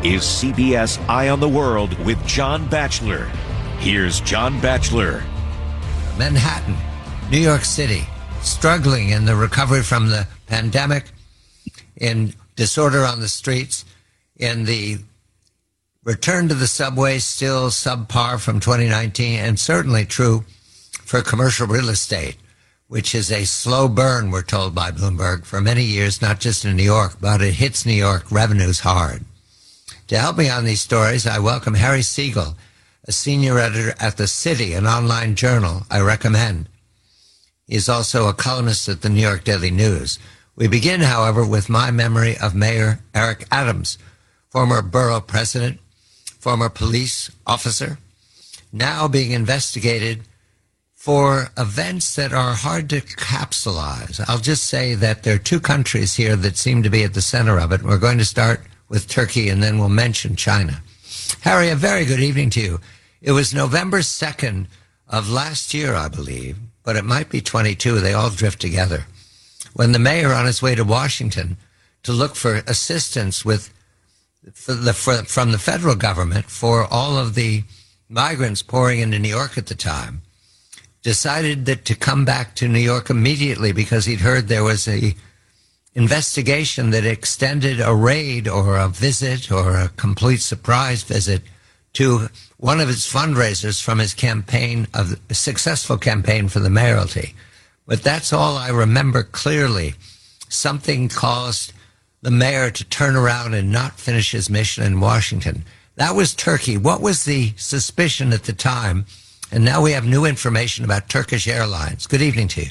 is CBS Eye on the World with John Batchelor. Here's John Batchelor. Manhattan, New York City, struggling in the recovery from the pandemic, in disorder on the streets, in the return to the subway still subpar from 2019, and certainly true for commercial real estate, which is a slow burn, we're told by Bloomberg, for many years, not just in New York, but it hits New York revenues hard. To help me on these stories, I welcome Harry Siegel, a senior editor at The City, an online journal I recommend. He's also a columnist at the New York Daily News. We begin, however, with my memory of Mayor Eric Adams, former borough president, former police officer, now being investigated for events that are hard to capsulize. I'll just say that there are two countries here that seem to be at the center of it. We're going to start with Turkey, and then we'll mention China. Harry, a very good evening to you. It was November 2nd of last year, I believe, but it might be 22. They all drift together. When the mayor on his way to Washington to look for assistance from the federal government for all of the migrants pouring into New York at the time, decided that to come back to New York immediately because he'd heard there was a investigation that extended a raid or a visit or a complete surprise visit to one of his fundraisers from his campaign, of a successful campaign for the mayoralty. But that's all I remember clearly. Something caused the mayor to turn around and not finish his mission in Washington. That was Turkey. What was the suspicion at the time? And now we have new information about Turkish Airlines. Good evening to you.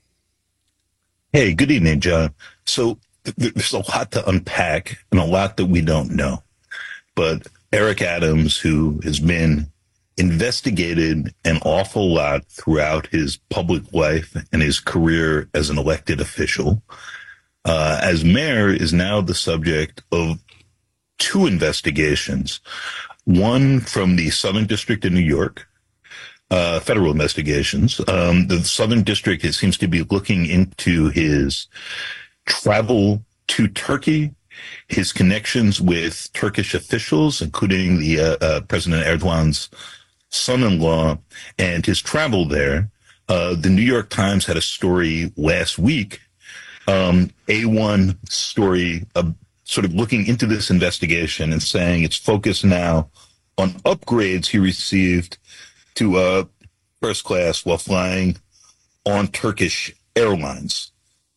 Hey, good evening, John. So there's a lot to unpack and a lot that we don't know. But Eric Adams, who has been investigated an awful lot throughout his public life and his career as an elected official, as mayor, is now the subject of two investigations. One from the Southern District of New York, federal investigations. The Southern District, it seems to be looking into his travel to Turkey, his connections with Turkish officials, including the President Erdogan's son-in-law, and his travel there. The New York Times had a story last week, A1 story, sort of looking into this investigation and saying it's focused now on upgrades he received to first class while flying on Turkish Airlines.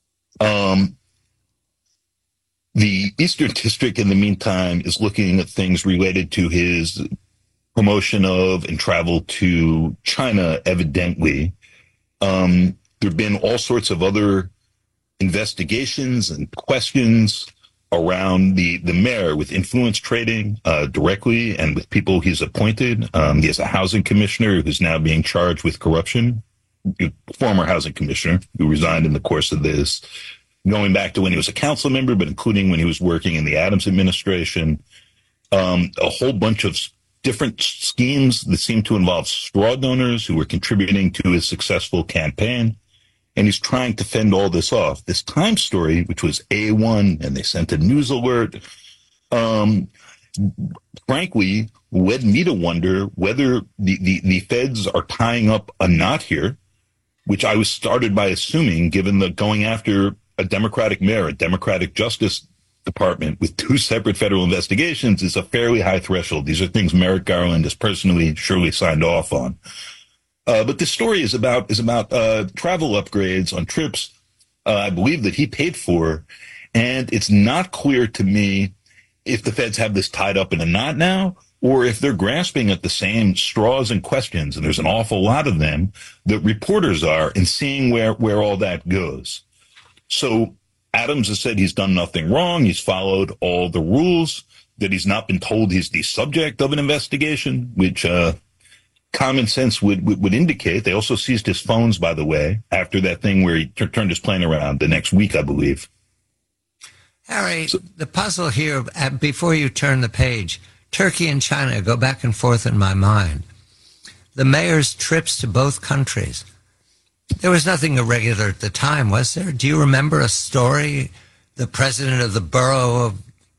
The Eastern District, in the meantime, is looking at things related to his promotion of and travel to China, evidently. There have been all sorts of other investigations and questions around the mayor with influence trading directly and with people he's appointed. He has a housing commissioner who's now being charged with corruption, former housing commissioner who resigned in the course of this, going back to when he was a council member, but including when he was working in the Adams administration. A whole bunch of different schemes that seem to involve straw donors who were contributing to his successful campaign. And he's trying to fend all this off. This Times story, which was A1, and they sent a news alert, frankly, led me to wonder whether the feds are tying up a knot here, which I was started by assuming, given the going after a Democratic mayor, a Democratic Justice Department with two separate federal investigations is a fairly high threshold. These are things Merrick Garland has personally surely signed off on. But this story is about travel upgrades on trips, I believe, that he paid for. And it's not clear to me if the feds have this tied up in a knot now, or if they're grasping at the same straws and questions, and there's an awful lot of them, that reporters are, and seeing where all that goes. So Adams has said he's done nothing wrong. He's followed all the rules, that he's not been told he's the subject of an investigation, which common sense would indicate. They also seized his phones, by the way, after that thing where he turned his plane around the next week, I believe. Harry, the puzzle here, before you turn the page, Turkey and China go back and forth in my mind. The mayor's trips to both countries. There was nothing irregular at the time, was there? Do you remember a story? The president of the borough of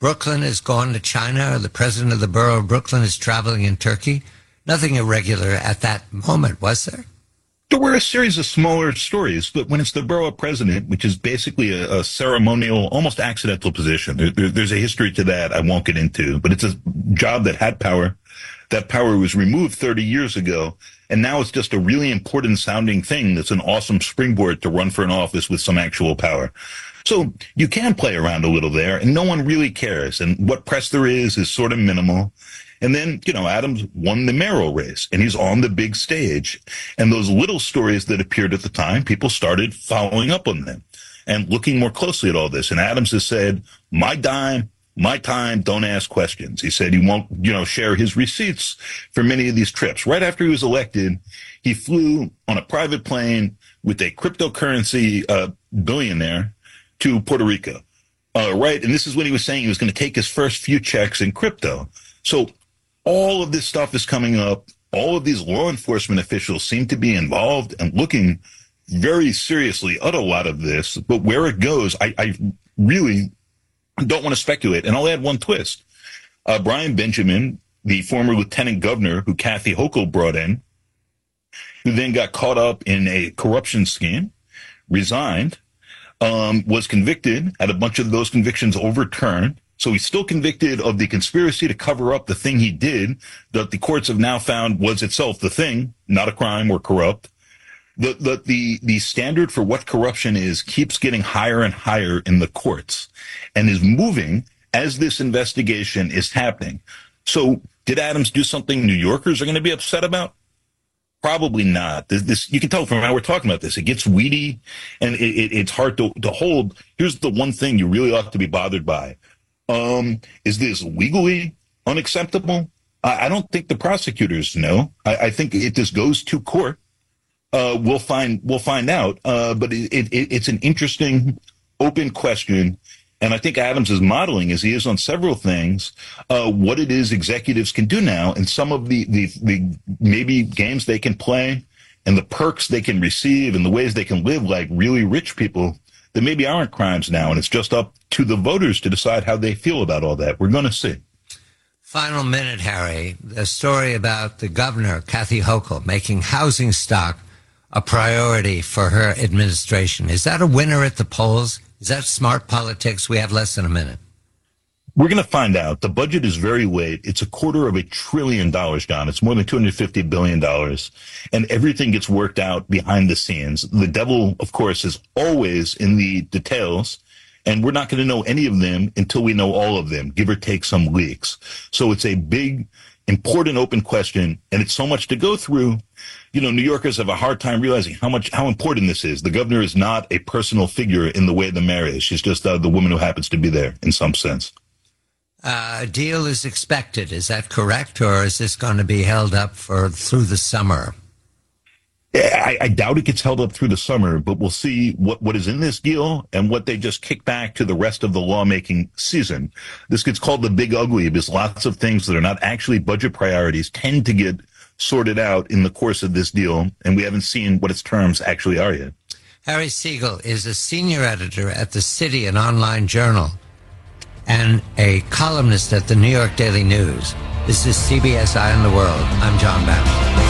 Brooklyn is going to China, or the president of the borough of Brooklyn is traveling in Turkey. Nothing irregular at that moment, was there? There were a series of smaller stories, but when it's the borough president, which is basically a ceremonial, almost accidental position, there's a history to that I won't get into, but it's a job that had power. That power was removed 30 years ago, and now it's just a really important sounding thing that's an awesome springboard to run for an office with some actual power. So you can play around a little there, and no one really cares, and what press there is sort of minimal. And then, Adams won the mayoral race, and he's on the big stage. And those little stories that appeared at the time, people started following up on them and looking more closely at all this. And Adams has said, my dime, my time, don't ask questions. He said he won't, share his receipts for many of these trips. Right after he was elected, he flew on a private plane with a cryptocurrency billionaire to Puerto Rico. Right. And this is when he was saying he was going to take his first few checks in crypto. So all of this stuff is coming up. All of these law enforcement officials seem to be involved and looking very seriously at a lot of this. But where it goes, I really don't want to speculate. And I'll add one twist. Brian Benjamin, the former lieutenant governor who Kathy Hochul brought in, who then got caught up in a corruption scheme, resigned, was convicted, had a bunch of those convictions overturned. So he's still convicted of the conspiracy to cover up the thing he did that the courts have now found was itself the thing, not a crime or corrupt. The standard for what corruption is keeps getting higher and higher in the courts and is moving as this investigation is happening. So did Adams do something New Yorkers are going to be upset about? Probably not. This you can tell from how we're talking about this. It gets weedy and it's hard to hold. Here's the one thing you really ought to be bothered by. Is this legally unacceptable? I don't think the prosecutors know. I think if this goes to court, we'll find out. But it's an interesting, open question. And I think Adams is modeling, as he is on several things, what it is executives can do now, and some of the maybe games they can play, and the perks they can receive, and the ways they can live like really rich people that maybe aren't crimes now, and it's just up to the voters to decide how they feel about all that. We're going to see. Final minute, Harry. The story about the governor, Kathy Hochul, making housing stock a priority for her administration. Is that a winner at the polls? Is that smart politics? We have less than a minute. We're going to find out. The budget is very late. It's $250 billion, John. It's more than $250 billion. And everything gets worked out behind the scenes. The devil, of course, is always in the details. And we're not going to know any of them until we know all of them, give or take some leaks. So it's a big, important, open question. And it's so much to go through. New Yorkers have a hard time realizing how important this is. The governor is not a personal figure in the way the mayor is. She's just the woman who happens to be there in some sense. A deal is expected. Is that correct? Or is this going to be held up through the summer? I doubt it gets held up through the summer, but we'll see what is in this deal and what they just kick back to the rest of the lawmaking season. This gets called the big ugly because lots of things that are not actually budget priorities tend to get sorted out in the course of this deal, and we haven't seen what its terms actually are yet. Harry Siegel is a senior editor at The City, an online journal, and a columnist at the New York Daily News. This is CBS Eye on the World. I'm John Batchelor.